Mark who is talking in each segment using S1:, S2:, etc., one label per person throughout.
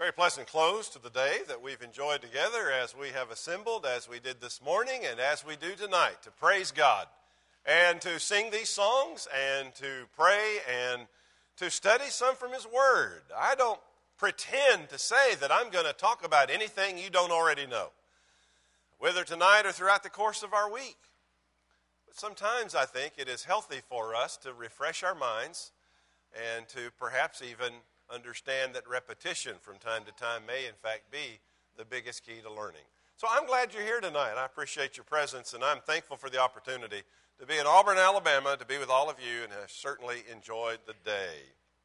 S1: Very pleasant close to the day that we've enjoyed together as we have assembled, as we did this morning, and as we do tonight, to praise God and to sing these songs and to pray and to study some from His Word. I don't pretend to say that I'm going to talk about anything you don't already know, whether tonight or throughout the course of our week. But sometimes I think it is healthy for us to refresh our minds and to perhaps even understand that repetition from time to time may in fact be the biggest key to learning. So I'm glad you're here tonight. I appreciate your presence, and I'm thankful for the opportunity to be in Auburn, Alabama, to be with all of you, and have certainly enjoyed the day.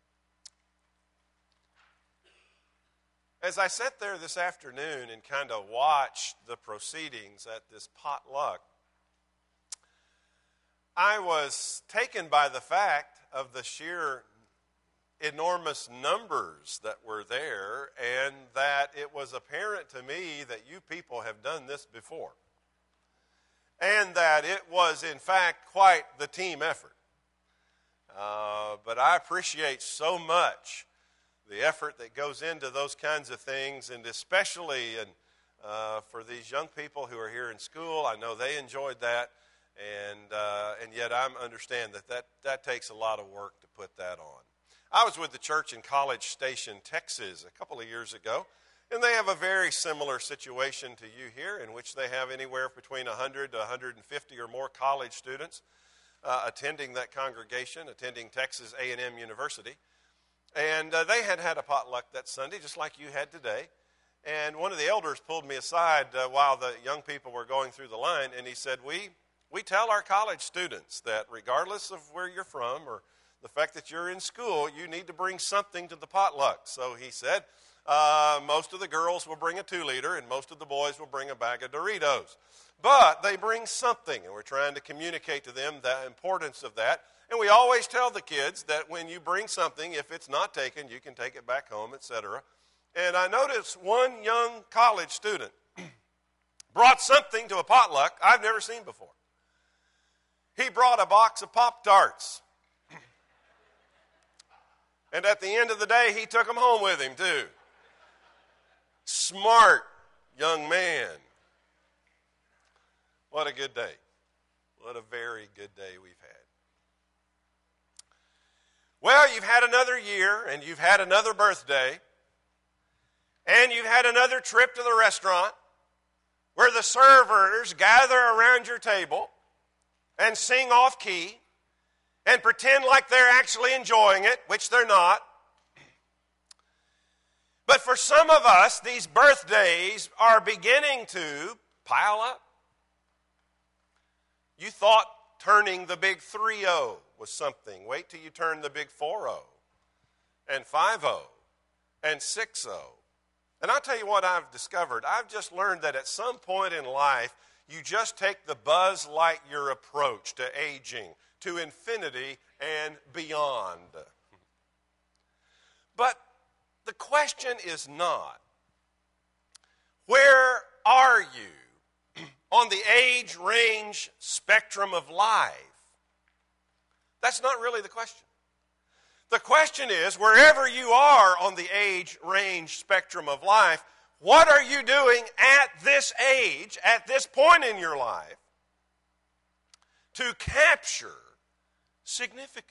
S1: As I sat there this afternoon and kind of watched the proceedings at this potluck, I was taken by the fact of the sheer enormous numbers that were there, and that it was apparent to me that you people have done this before, and that it was in fact quite the team effort. But I appreciate so much the effort that goes into those kinds of things, and especially for these young people who are here in school. I know they enjoyed that, and yet I understand that takes a lot of work to put that on. I was with the church in College Station, Texas, a couple of years ago, and they have a very similar situation to you here, in which they have anywhere between 100 to 150 or more college students attending that congregation, attending Texas A&M University. And they had a potluck that Sunday, just like you had today. And one of the elders pulled me aside while the young people were going through the line, and he said, we tell our college students that regardless of where you're from or the fact that you're in school, you need to bring something to the potluck. So he said, most of the girls will bring a 2-liter and most of the boys will bring a bag of Doritos. But they bring something, and we're trying to communicate to them the importance of that. And we always tell the kids that when you bring something, if it's not taken, you can take it back home, etc. And I noticed one young college student brought something to a potluck I've never seen before. He brought a box of Pop-Tarts. And at the end of the day, he took them home with him, too. Smart young man. What a good day. What a very good day we've had. Well, you've had another year, and you've had another birthday, and you've had another trip to the restaurant where the servers gather around your table and sing off key and pretend like they're actually enjoying it, which they're not. But for some of us, these birthdays are beginning to pile up. You thought turning the big 3-0 was something. Wait till you turn the big 4-0 and 5-0 and 6-0. And I'll tell you what I've discovered. I've just learned that at some point in life, you just take the Buzz Lightyear approach to aging, to infinity and beyond. But the question is not, where are you on the age range spectrum of life? That's not really the question. The question is, wherever you are on the age range spectrum of life, what are you doing at this age, at this point in your life, to capture significance?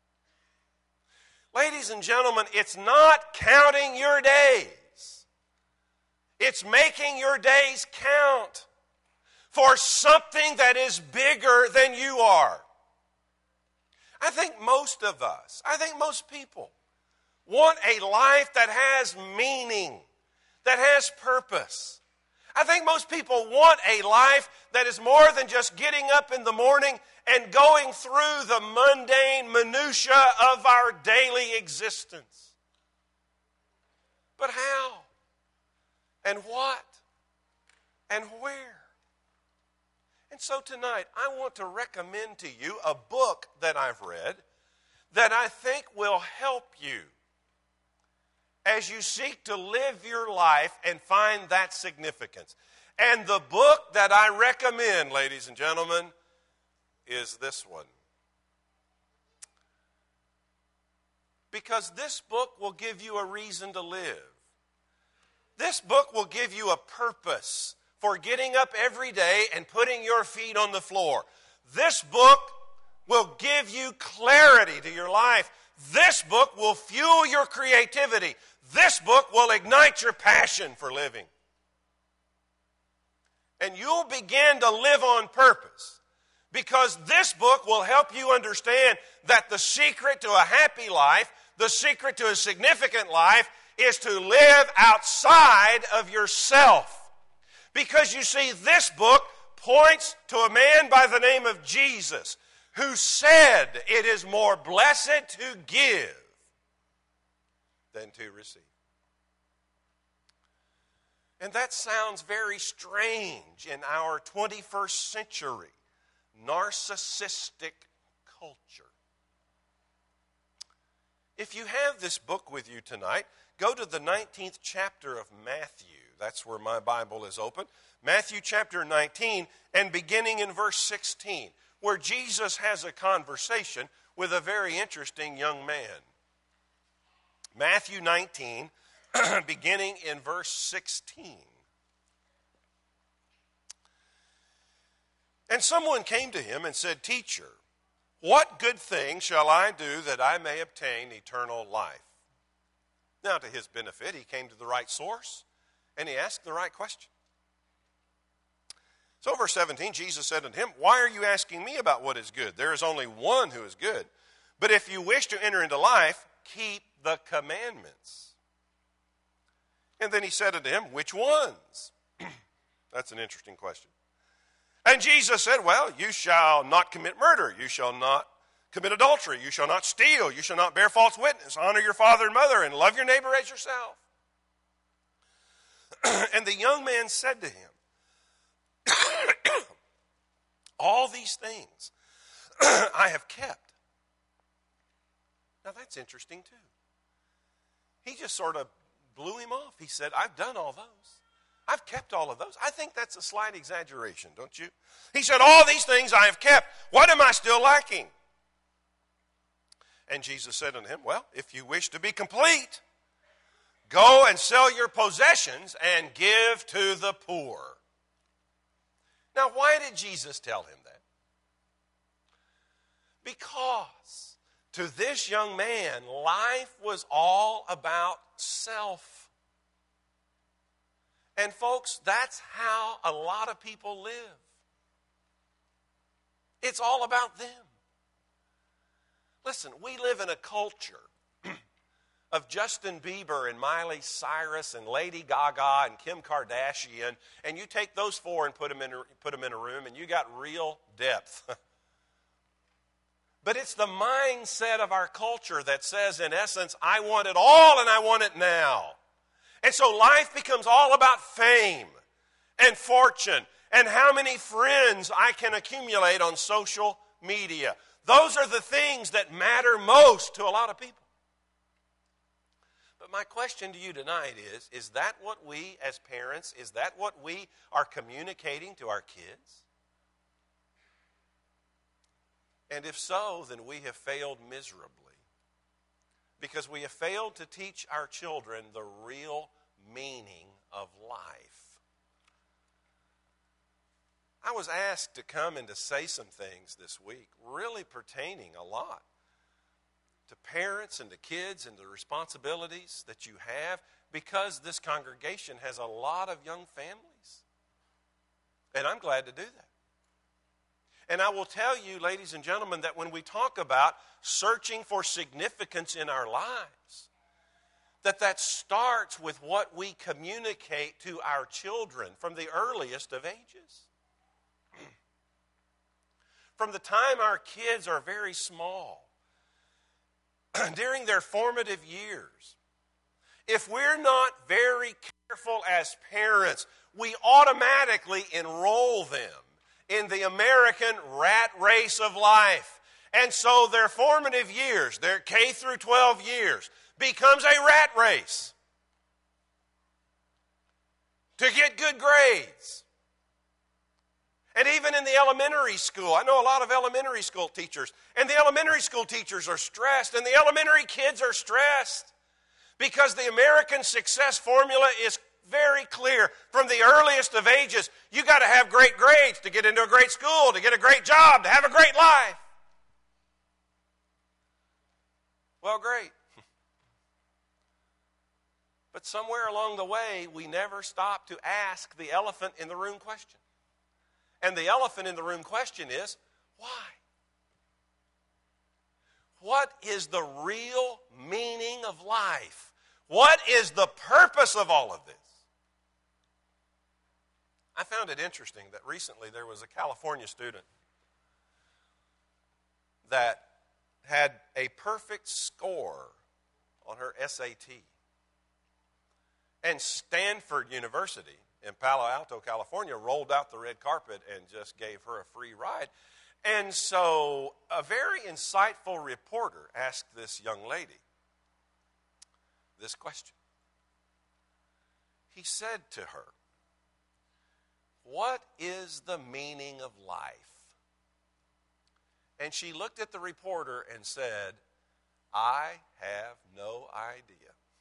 S1: Ladies and gentlemen, it's not counting your days. It's making your days count for something that is bigger than you are. I think most of us, most people want a life that has meaning, that has purpose. I think most people want a life that is more than just getting up in the morning and going through the mundane minutia of our daily existence. But how? And what? And where? And so tonight, I want to recommend to you a book that I've read that I think will help you as you seek to live your life and find that significance. And the book that I recommend, ladies and gentlemen, is this one. Because this book will give you a reason to live. This book will give you a purpose for getting up every day and putting your feet on the floor. This book will give you clarity to your life. This book will fuel your creativity. This book will ignite your passion for living. And you'll begin to live on purpose, because this book will help you understand that the secret to a happy life, the secret to a significant life, is to live outside of yourself. Because you see, this book points to a man by the name of Jesus, who said it is more blessed to give than to receive. And that sounds very strange in our 21st century narcissistic culture. If you have this book with you tonight, go to the 19th chapter of Matthew. That's where my Bible is open. Matthew chapter 19, and beginning in verse 16, where Jesus has a conversation with a very interesting young man. Matthew 19, beginning in verse 16. And someone came to him and said, "Teacher, what good thing shall I do that I may obtain eternal life?" Now, to his benefit, he came to the right source, and he asked the right question. So, verse 17, Jesus said unto him, "Why are you asking me about what is good? There is only one who is good. But if you wish to enter into life, keep the commandments." And then he said unto him, "Which ones?" That's an interesting question. And Jesus said, "Well, you shall not commit murder. You shall not commit adultery. You shall not steal. You shall not bear false witness. Honor your father and mother, and love your neighbor as yourself." And the young man said to him, "All these things I have kept." Now that's interesting too. He just sort of blew him off. He said, "I've done all those. I've kept all of those." I think that's a slight exaggeration, don't you? He said, "All these things I have kept. What am I still lacking?" And Jesus said unto him, "Well, if you wish to be complete, go and sell your possessions and give to the poor." Now, why did Jesus tell him that? Because to this young man, life was all about self. And folks, that's how a lot of people live. It's all about them. Listen, we live in a culture of Justin Bieber and Miley Cyrus and Lady Gaga and Kim Kardashian, and you take those four and put them in a room, and you got real depth. But it's the mindset of our culture that says, in essence, I want it all and I want it now. And so life becomes all about fame and fortune and how many friends I can accumulate on social media. Those are the things that matter most to a lot of people. But my question to you tonight is that what we as parents, is that what we are communicating to our kids? And if so, then we have failed miserably, because we have failed to teach our children the real meaning of life. I was asked to come and to say some things this week, really pertaining a lot to parents and to kids and the responsibilities that you have, because this congregation has a lot of young families. And I'm glad to do that. And I will tell you, ladies and gentlemen, that when we talk about searching for significance in our lives, that starts with what we communicate to our children from the earliest of ages. From the time our kids are very small, during their formative years, if we're not very careful as parents, we automatically enroll them in the American rat race of life. And so their formative years, their K through 12 years, becomes a rat race to get good grades. And even in the elementary school, I know a lot of elementary school teachers, and the elementary school teachers are stressed, and the elementary kids are stressed, because the American success formula is very clear from the earliest of ages. You got to have great grades to get into a great school, to get a great job, to have a great life. Well, great. But somewhere along the way, we never stop to ask the elephant in the room question. And the elephant in the room question is, why? What is the real meaning of life? What is the purpose of all of this? I found it interesting that recently there was a California student that had a perfect score on her SAT. And Stanford University in Palo Alto, California, rolled out the red carpet and just gave her a free ride. And so a very insightful reporter asked this young lady this question. He said to her, "What is the meaning of life?" And she looked at the reporter and said, "I have no idea."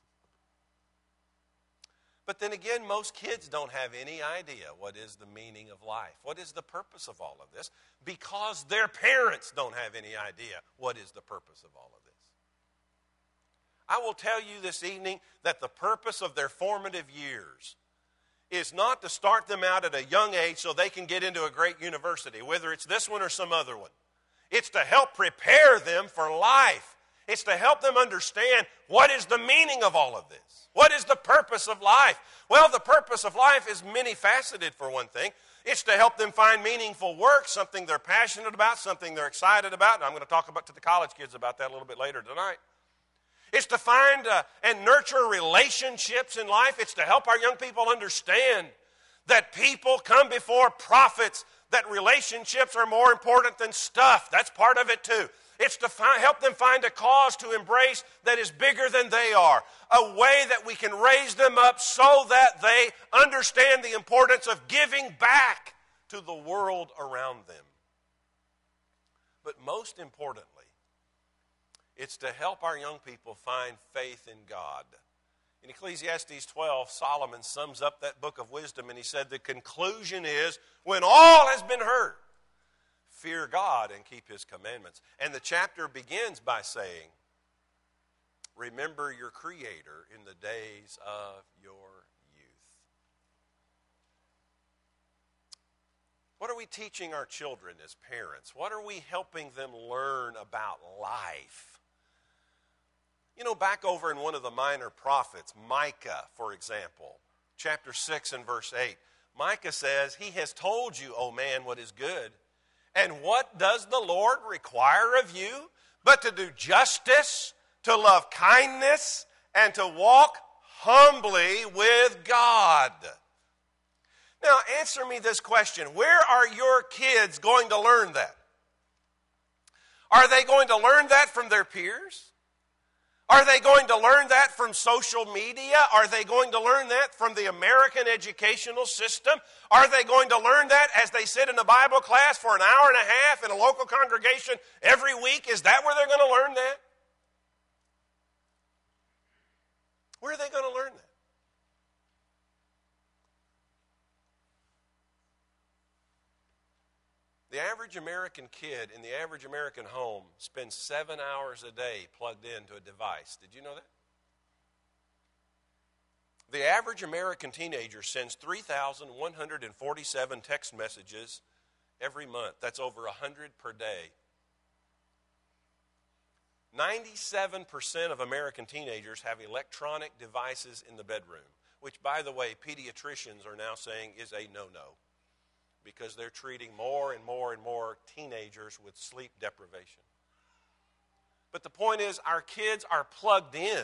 S1: But then again, most kids don't have any idea what is the meaning of life. What is the purpose of all of this? Because their parents don't have any idea what is the purpose of all of this. I will tell you this evening that the purpose of their formative years is not to start them out at a young age so they can get into a great university, whether it's this one or some other one. It's to help prepare them for life. It's to help them understand what is the meaning of all of this. What is the purpose of life? Well, the purpose of life is many-faceted, for one thing. It's to help them find meaningful work, something they're passionate about, something they're excited about. And I'm going to talk to the college kids about that a little bit later tonight. It's to find and nurture relationships in life. It's to help our young people understand that people come before profits, that relationships are more important than stuff. That's part of it too. It's to help them find a cause to embrace that is bigger than they are. A way that we can raise them up so that they understand the importance of giving back to the world around them. But most importantly, it's to help our young people find faith in God. In Ecclesiastes 12, Solomon sums up that book of wisdom, and he said the conclusion is, when all has been heard, fear God and keep His commandments. And the chapter begins by saying, remember your Creator in the days of your youth. What are we teaching our children as parents? What are we helping them learn about life? You know, back over in one of the minor prophets, Micah, for example, chapter 6 and verse 8, Micah says, He has told you, O man, what is good. And what does the Lord require of you? But to do justice, to love kindness, and to walk humbly with God. Now, answer me this question. Where are your kids going to learn that? Are they going to learn that from their peers? Are they going to learn that from social media? Are they going to learn that from the American educational system? Are they going to learn that as they sit in a Bible class for an hour and a half in a local congregation every week? Is that where they're going to learn that? Where are they going to learn that? The average American kid in the average American home spends 7 hours a day plugged into a device. Did you know that? The average American teenager sends 3,147 text messages every month. That's over 100 per day. 97% of American teenagers have electronic devices in the bedroom, which, by the way, pediatricians are now saying is a no-no, because they're treating more and more and more teenagers with sleep deprivation. But the point is, our kids are plugged in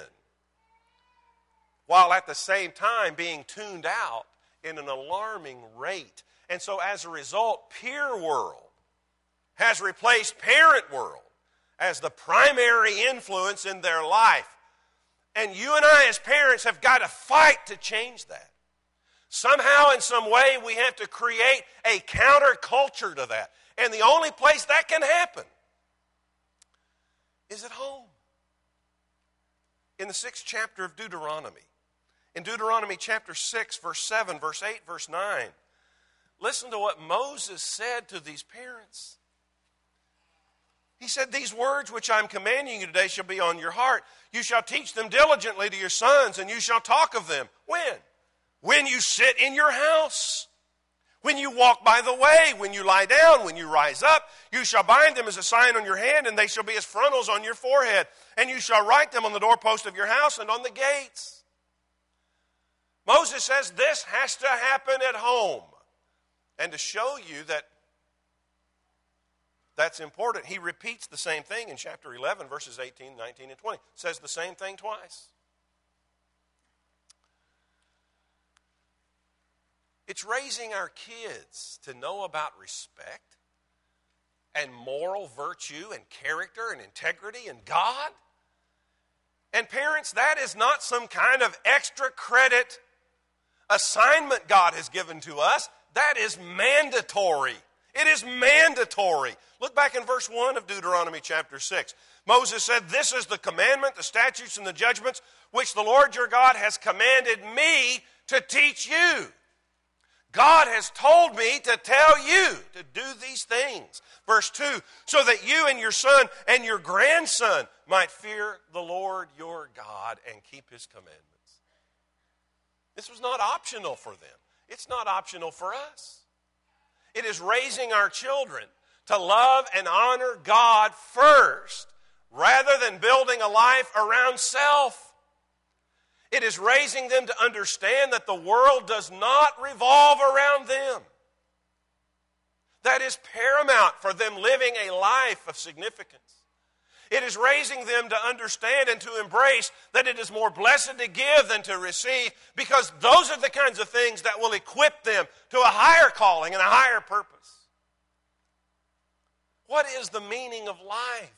S1: while at the same time being tuned out in an alarming rate. And so as a result, peer world has replaced parent world as the primary influence in their life. And you and I as parents have got to fight to change that. Somehow, in some way, we have to create a counterculture to that. And the only place that can happen is at home. In the 6th chapter of Deuteronomy, In Deuteronomy chapter 6, verse 7, verse 8, verse 9, listen to what Moses said to these parents. He said, these words which I am commanding you today shall be on your heart. You shall teach them diligently to your sons, and you shall talk of them. When? When you sit in your house. When you walk by the way, when you lie down, when you rise up, you shall bind them as a sign on your hand, and they shall be as frontals on your forehead. And you shall write them on the doorpost of your house and on the gates. Moses says this has to happen at home. And to show you that that's important, he repeats the same thing in chapter 11, verses 18, 19, and 20. Says the same thing twice. It's raising our kids to know about respect and moral virtue and character and integrity and God. And parents, that is not some kind of extra credit assignment God has given to us. That is mandatory. It is mandatory. Look back in verse 1 of Deuteronomy chapter 6. Moses said, this is the commandment, the statutes, and the judgments which the Lord your God has commanded me to teach you. God has told me to tell you to do these things. Verse 2, so that you and your son and your grandson might fear the Lord your God and keep his commandments. This was not optional for them. It's not optional for us. It is raising our children to love and honor God first, rather than building a life around self. It is raising them to understand that the world does not revolve around them. That is paramount for them living a life of significance. It is raising them to understand and to embrace that it is more blessed to give than to receive, because those are the kinds of things that will equip them to a higher calling and a higher purpose. What is the meaning of life?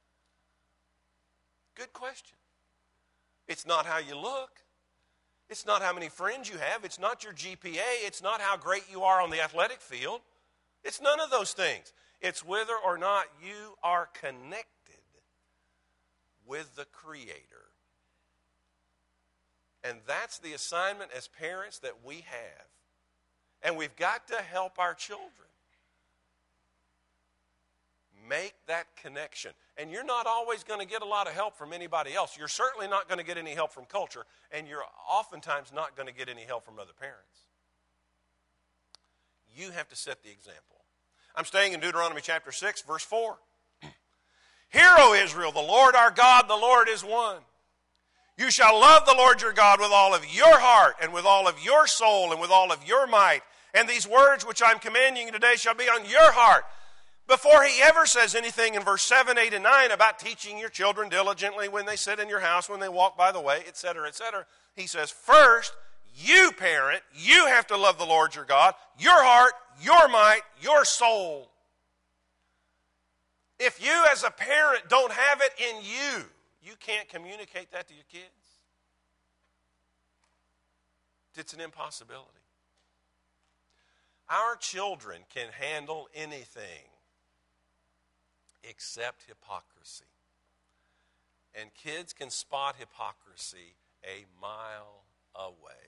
S1: Good question. It's not how you look. It's not how many friends you have. It's not your GPA. It's not how great you are on the athletic field. It's none of those things. It's whether or not you are connected with the Creator. And that's the assignment as parents that we have. And we've got to help our children make that connection. And you're not always going to get a lot of help from anybody else. You're certainly not going to get any help from culture, and you're oftentimes not going to get any help from other parents. You have to set the example. I'm staying in Deuteronomy chapter 6, verse 4. Hear, O Israel, the Lord our God, the Lord is one. You shall love the Lord your God with all of your heart and with all of your soul and with all of your might. And these words which I'm commanding you today shall be on your heart. Before he ever says anything in verse 7, 8, and 9 about teaching your children diligently when they sit in your house, when they walk by the way, etc., he says, first, you parent, you have to love the Lord your God, your heart, your might, your soul. If you as a parent don't have it in you, you can't communicate that to your kids. It's an impossibility. Our children can handle anything except hypocrisy. And kids can spot hypocrisy a mile away.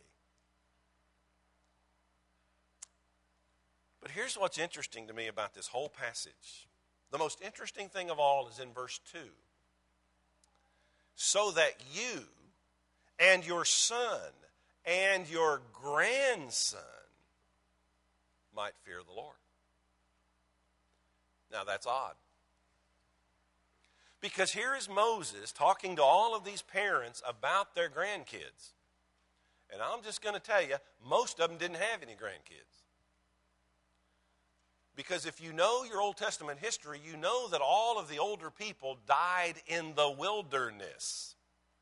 S1: But here's what's interesting to me about this whole passage. The most interesting thing of all is in verse 2. So that you and your son and your grandson might fear the Lord. Now that's odd. Because here is Moses talking to all of these parents about their grandkids. And I'm just going to tell you, most of them didn't have any grandkids. Because if you know your Old Testament history, you know that all of the older people died in the wilderness.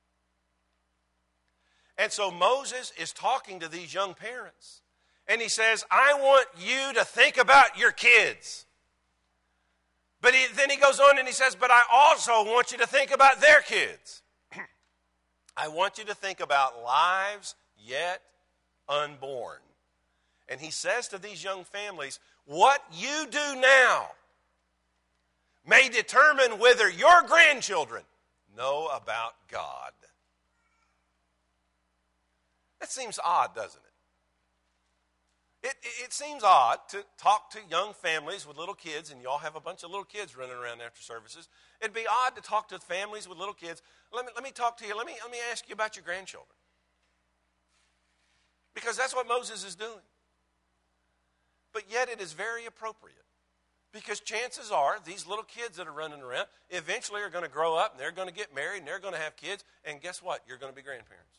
S1: And so Moses is talking to these young parents. And he says, I want you to think about your kids. But then he goes on and he says, but I also want you to think about their kids. I want you to think about lives yet unborn. And he says to these young families, what you do now may determine whether your grandchildren know about God. That seems odd, doesn't it? It seems odd to talk to young families with little kids, and you all have a bunch of little kids running around after services. It'd be odd to talk to families with little kids. Let me talk to you. Let me ask you about your grandchildren. Because that's what Moses is doing. But yet it is very appropriate. Because chances are these little kids that are running around eventually are going to grow up, and they're going to get married, and they're going to have kids, and guess what? You're going to be grandparents.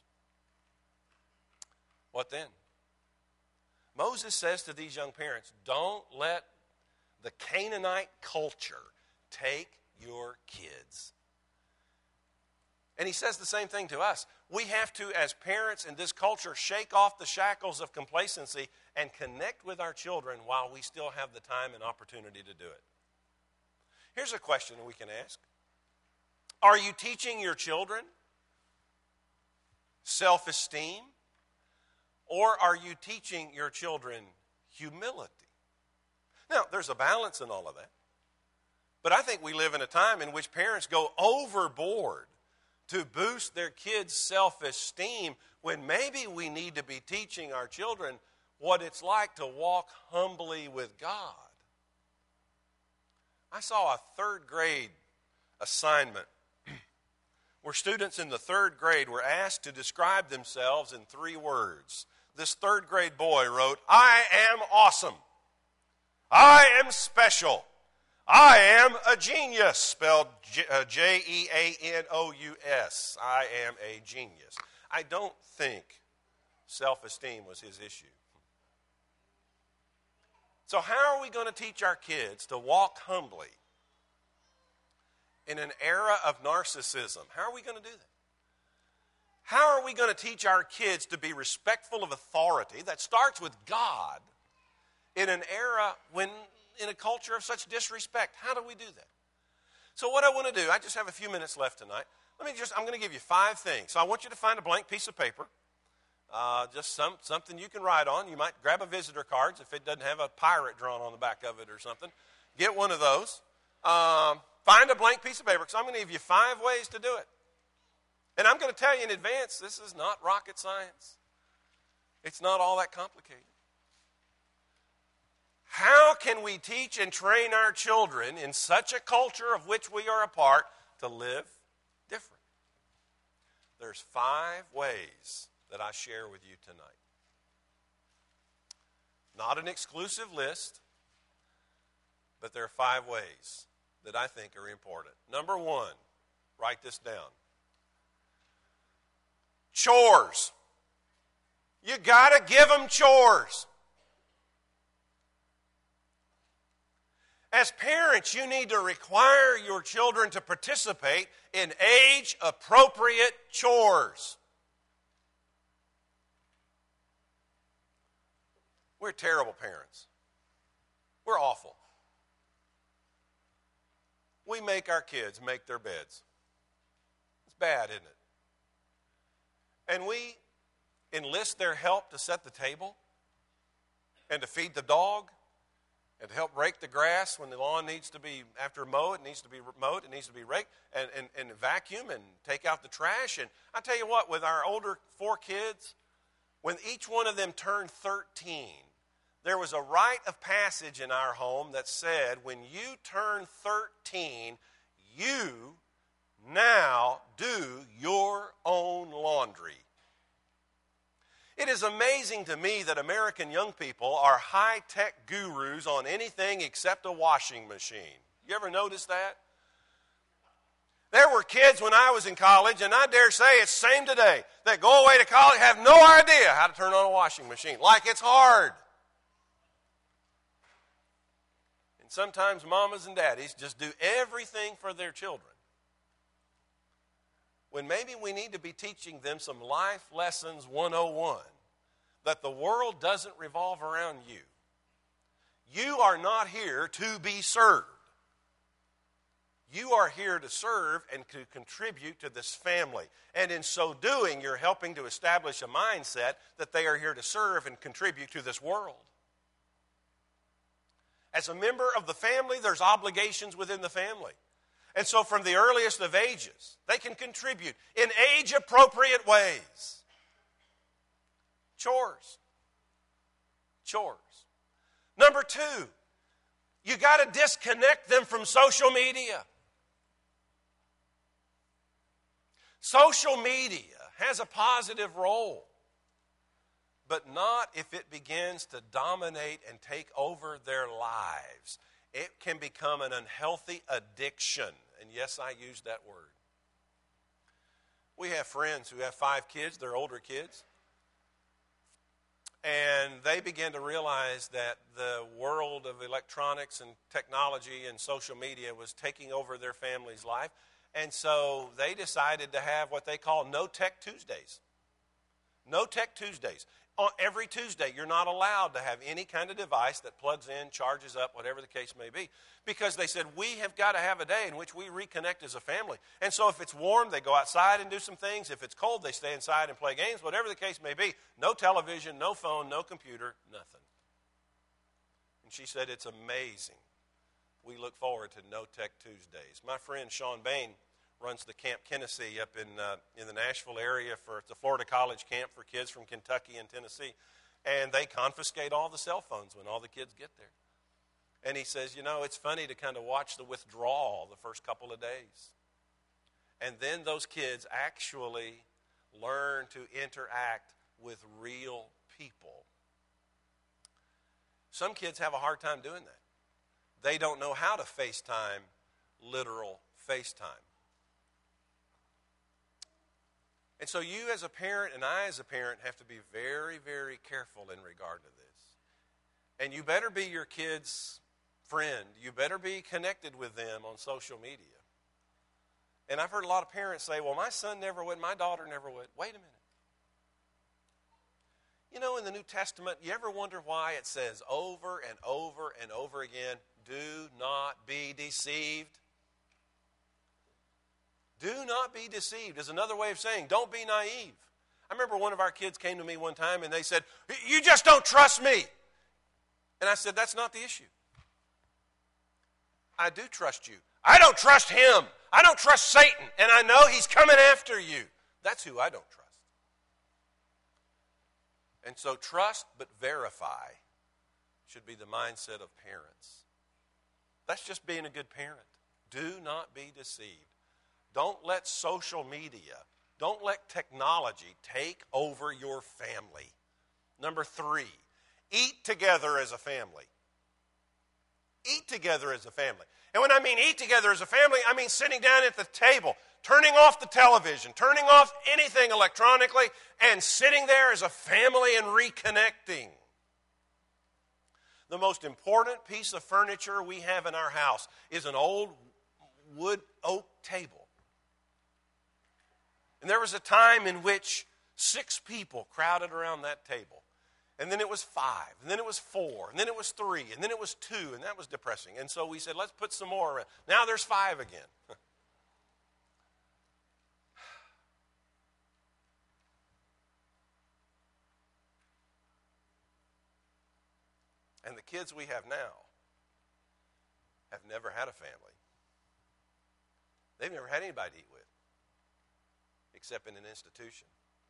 S1: What then? Moses says to these young parents, don't let the Canaanite culture take your kids. And he says the same thing to us. We have to, as parents in this culture, shake off the shackles of complacency and connect with our children while we still have the time and opportunity to do it. Here's a question we can ask. Are you teaching your children self-esteem? Or are you teaching your children humility? Now, there's a balance in all of that. But I think we live in a time in which parents go overboard to boost their kids' self-esteem when maybe we need to be teaching our children what it's like to walk humbly with God. I saw a third grade assignment where students in the third grade were asked to describe themselves in 3 words. This third grade boy wrote, I am awesome. I am special. I am a genius, spelled Jeanous. I am a genius. I don't think self-esteem was his issue. So how are we going to teach our kids to walk humbly in an era of narcissism? How are we going to do that? How are we going to teach our kids to be respectful of authority that starts with God in an era when, in a culture of such disrespect? How do we do that? So what I want to do, I just have a few minutes left tonight. I'm going to give you 5 things. So I want you to find a blank piece of paper, just something you can write on. You might grab a visitor card if it doesn't have a pirate drawn on the back of it or something. Get one of those. Find a blank piece of paper because I'm going to give you 5 ways to do it. And I'm going to tell you in advance, this is not rocket science. It's not all that complicated. How can we teach and train our children in such a culture of which we are a part to live different? There's 5 ways that I share with you tonight. Not an exclusive list, but there are 5 ways that I think are important. Number 1, write this down. Chores. You got to give them chores. As parents, you need to require your children to participate in age-appropriate chores. We're terrible parents. We're awful. We make our kids make their beds. It's bad, isn't it? And we enlist their help to set the table and to feed the dog and to help rake the grass when the lawn needs to be, after mowed, it needs to be mowed, it needs to be raked, and vacuum and take out the trash. And I tell you what, with our older 4 kids, when each one of them turned 13, there was a rite of passage in our home that said, when you turn 13, you now do your own laundry. It is amazing to me that American young people are high-tech gurus on anything except a washing machine. You ever notice that? There were kids when I was in college, and I dare say it's the same today, that go away to college have no idea how to turn on a washing machine, like it's hard. And sometimes mamas and daddies just do everything for their children, when maybe we need to be teaching them some life lessons 101, that the world doesn't revolve around you. You are not here to be served. You are here to serve and to contribute to this family. And in so doing, you're helping to establish a mindset that they are here to serve and contribute to this world. As a member of the family, there's obligations within the family. And so from the earliest of ages, they can contribute in age-appropriate ways. Chores. Chores. Number 2, you got to disconnect them from social media. Social media has a positive role, but not if it begins to dominate and take over their lives. It can become an unhealthy addiction. And yes, I use that word. We have friends who have 5 kids, they're older kids. And they begin to realize that the world of electronics and technology and social media was taking over their family's life. And so they decided to have what they call No Tech Tuesdays. No Tech Tuesdays. On every Tuesday, you're not allowed to have any kind of device that plugs in, charges up, whatever the case may be. Because they said, we have got to have a day in which we reconnect as a family. And so if it's warm, they go outside and do some things. If it's cold, they stay inside and play games. Whatever the case may be, no television, no phone, no computer, nothing. And she said, it's amazing. We look forward to No Tech Tuesdays. My friend Sean Bain runs the Camp Kennedy up in the Nashville area for the Florida College camp for kids from Kentucky and Tennessee. And they confiscate all the cell phones when all the kids get there. And he says, it's funny to kind of watch the withdrawal the first couple of days. And then those kids actually learn to interact with real people. Some kids have a hard time doing that. They don't know how to FaceTime, literal FaceTime. And so you as a parent and I as a parent have to be very, very careful in regard to this. And you better be your kid's friend. You better be connected with them on social media. And I've heard a lot of parents say, well, my son never would, my daughter never would. Wait a minute. In the New Testament, you ever wonder why it says over and over and over again, do not be deceived? Do not be deceived is another way of saying don't be naive. I remember one of our kids came to me one time and they said, you just don't trust me. And I said, that's not the issue. I do trust you. I don't trust him. I don't trust Satan. And I know he's coming after you. That's who I don't trust. And so trust but verify should be the mindset of parents. That's just being a good parent. Do not be deceived. Don't let social media, don't let technology take over your family. Number 3, eat together as a family. Eat together as a family. And when I mean eat together as a family, I mean sitting down at the table, turning off the television, turning off anything electronically, and sitting there as a family and reconnecting. The most important piece of furniture we have in our house is an old wood oak table. And there was a time in which 6 people crowded around that table. And then it was 5, and then it was 4, and then it was 3, and then it was 2, and that was depressing. And so we said, let's put some more around. Now there's 5 again. And the kids we have now have never had a family. They've never had anybody to eat with, except in an institution.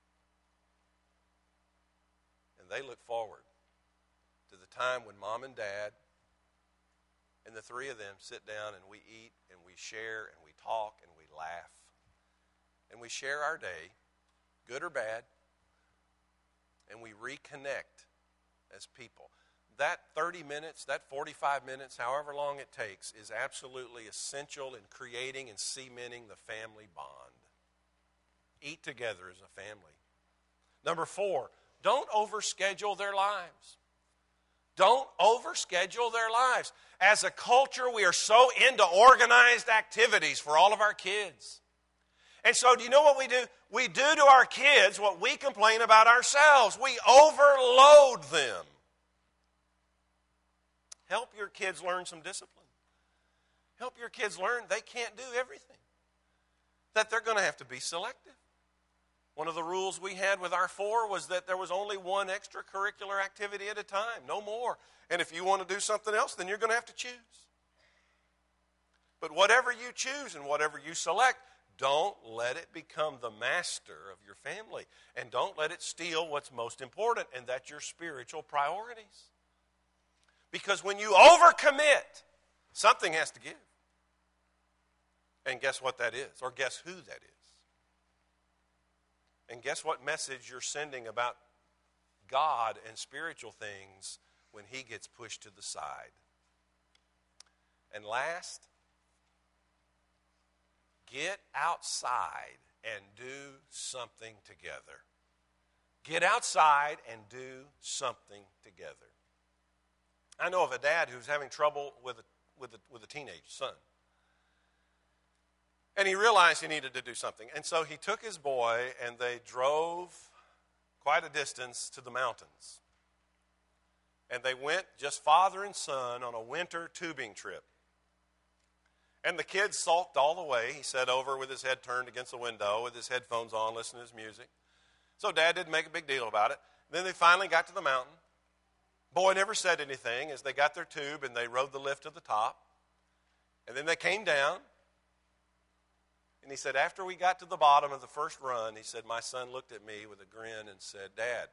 S1: And they look forward to the time when mom and dad and the 3 of them sit down and we eat and we share and we talk and we laugh. And we share our day, good or bad, and we reconnect as people. That 30 minutes, that 45 minutes, however long it takes, is absolutely essential in creating and cementing the family bond. Eat together as a family. Number 4, don't overschedule their lives. Don't overschedule their lives. As a culture, we are so into organized activities for all of our kids. And so do you know what we do? We do to our kids what we complain about ourselves. We overload them. Help your kids learn some discipline. Help your kids learn they can't do everything. That they're going to have to be selective. One of the rules we had with our 4 was that there was only one extracurricular activity at a time, no more. And if you want to do something else, then you're going to have to choose. But whatever you choose and whatever you select, don't let it become the master of your family. And don't let it steal what's most important, and that's your spiritual priorities. Because when you overcommit, something has to give. And guess what that is? Or guess who that is? And guess what message you're sending about God and spiritual things when he gets pushed to the side? And last, get outside and do something together. Get outside and do something together. I know of a dad who's having trouble with a teenage son. And he realized he needed to do something. And so he took his boy and they drove quite a distance to the mountains. And they went, just father and son, on a winter tubing trip. And the kid sulked all the way. He sat over with his head turned against the window with his headphones on, listening to his music. So Dad didn't make a big deal about it. Then they finally got to the mountain. Boy never said anything as they got their tube and they rode the lift to the top. And then they came down. And he said, after we got to the bottom of the first run, he said, my son looked at me with a grin and said, Dad,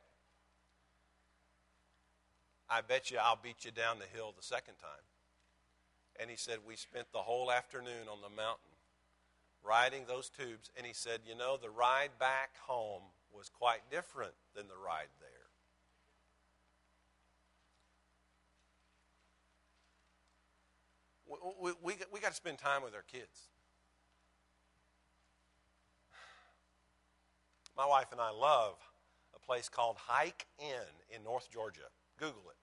S1: I bet you I'll beat you down the hill the second time. And he said, we spent the whole afternoon on the mountain riding those tubes. And he said, you know, the ride back home was quite different than the ride there. We got to spend time with our kids. My wife and I love a place called Hike Inn in North Georgia. Google it.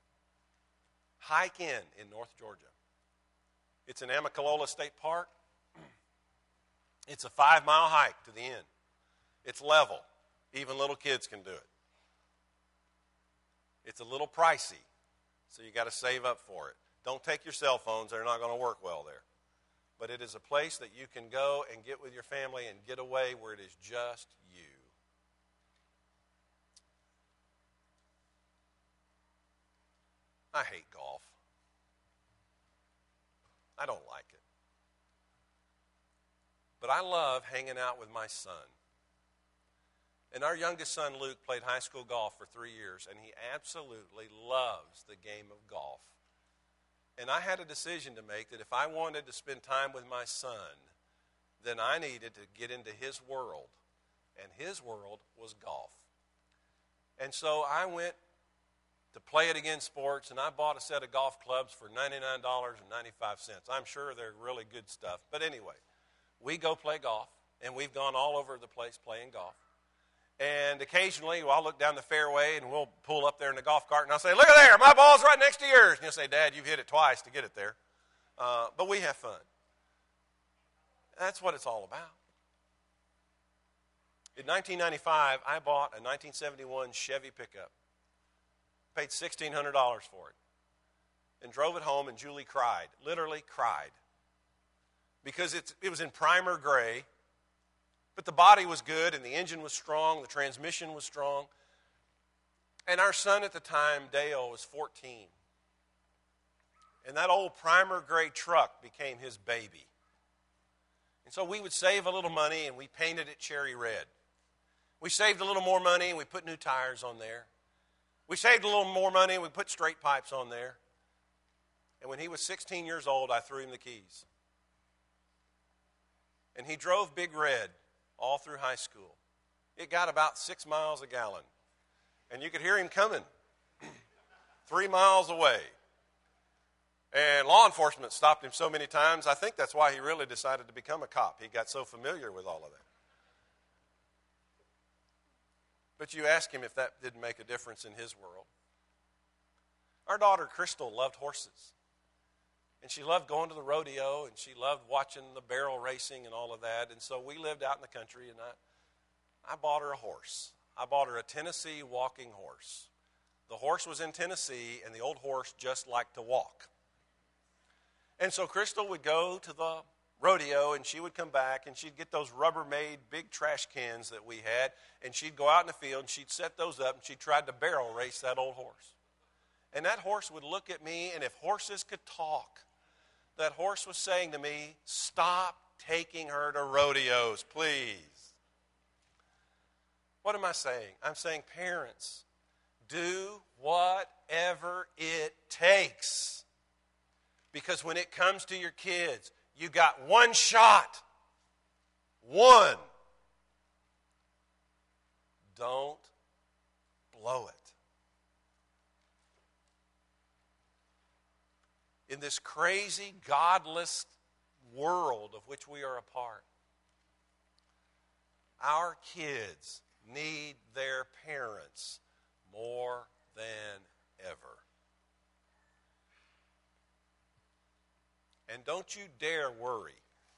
S1: Hike Inn in North Georgia. It's in Amicalola State Park. It's a 5-mile hike to the inn. It's level. Even little kids can do it. It's a little pricey, so you got to save up for it. Don't take your cell phones. They're not going to work well there. But it is a place that you can go and get with your family and get away where it is just you. I hate golf. I don't like it. But I love hanging out with my son. And our youngest son, Luke, played high school golf for 3 years, and he absolutely loves the game of golf. And I had a decision to make that if I wanted to spend time with my son, then I needed to get into his world. And his world was golf. And so I went to Play It Again Sports, and I bought a set of golf clubs for $99.95. I'm sure they're really good stuff. But anyway, we go play golf, and we've gone all over the place playing golf. And occasionally, I'll look down the fairway, and we'll pull up there in the golf cart, and I'll say, look at there, my ball's right next to yours. And he'll say, Dad, you've hit it twice to get it there. But we have fun. That's what it's all about. In 1995, I bought a 1971 Chevy pickup. Paid $1,600 for it. And drove it home, and Julie cried, literally cried. Because it was in primer gray, but the body was good, and the engine was strong, the transmission was strong. And our son at the time, Dale, was 14. And that old primer gray truck became his baby. And so we would save a little money, and we painted it cherry red. We saved a little more money, and we put new tires on there. We saved a little more money, and we put straight pipes on there. And when he was 16 years old, I threw him the keys. And he drove Big Red all through high school. It got about 6 miles a gallon. And you could hear him coming 3 miles away. And law enforcement stopped him so many times, I think that's why he really decided to become a cop. He got so familiar with all of that. But you ask him if that didn't make a difference in his world. Our daughter, Crystal, loved horses. And she loved going to the rodeo, and she loved watching the barrel racing and all of that. And so we lived out in the country, and I bought her a horse. I bought her a Tennessee walking horse. The horse was in Tennessee, and the old horse just liked to walk. And so Crystal would go to the rodeo, and she would come back, and she'd get those Rubbermaid big trash cans that we had, and she'd go out in the field, and she'd set those up, and she tried to barrel race that old horse. And that horse would look at me, and if horses could talk, that horse was saying to me, stop taking her to rodeos, please. What am I saying? I'm saying, parents, do whatever it takes. Because when it comes to your kids, you got one shot. One. Don't blow it. In this crazy, godless world of which we are a part, our kids need their parents more than ever. And don't you dare worry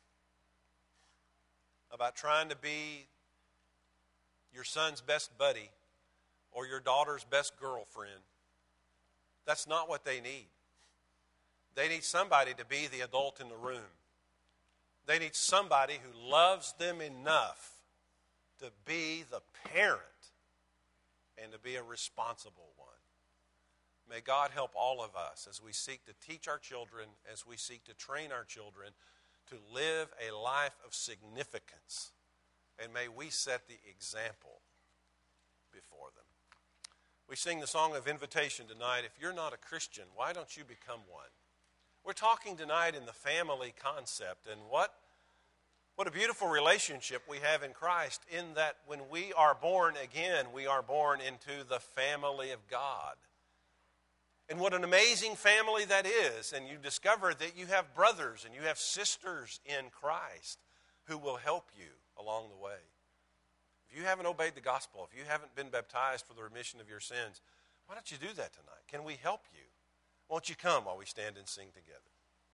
S1: about trying to be your son's best buddy or your daughter's best girlfriend. That's not what they need. They need somebody to be the adult in the room. They need somebody who loves them enough to be the parent and to be a responsible one. May God help all of us as we seek to teach our children, as we seek to train our children to live a life of significance. And may we set the example before them. We sing the song of invitation tonight. If you're not a Christian, why don't you become one? We're talking tonight in the family concept, and what a beautiful relationship we have in Christ, in that when we are born again, we are born into the family of God. And what an amazing family that is. And you discover that you have brothers and you have sisters in Christ who will help you along the way. If you haven't obeyed the gospel, if you haven't been baptized for the remission of your sins, why don't you do that tonight? Can we help you? Won't you come while we stand and sing together?